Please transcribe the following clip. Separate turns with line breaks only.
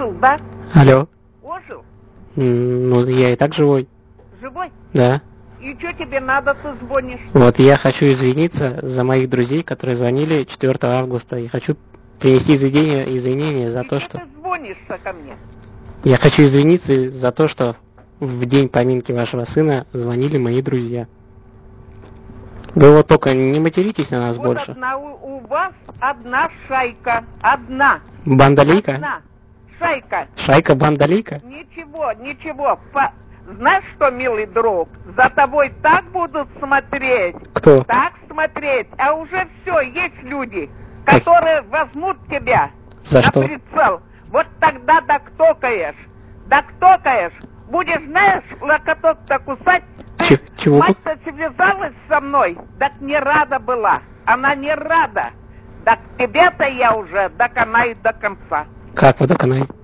ожил, да?
Алло.
Ожил?
Ну, я и так живой.
Живой?
Да.
И что тебе надо, ты звонишь?
Вот я хочу извиниться за моих друзей, которые звонили 4 августа. И хочу принести извинения за то, что...
ты звонишься ко мне?
Я хочу извиниться за то, что в день поминки вашего сына звонили мои друзья. Вы вот только не материтесь на нас
вот
больше.
У вас одна шайка. Одна.
Бандалейка?
Одна. Шайка.
Шайка бандалейка?
Ничего. Знаешь что, милый друг? За тобой так будут смотреть.
Кто?
Так смотреть. А уже все, есть люди, которые возьмут тебя
за
на
что?
прицел. Вот тогда доктокаешь. Будешь, знаешь, локоток-то кусать.
Чего?
Мать-то связалась со мной, так не рада была. Она не рада. Так тебе-то я уже доконаю до конца.
Как вы доконаете?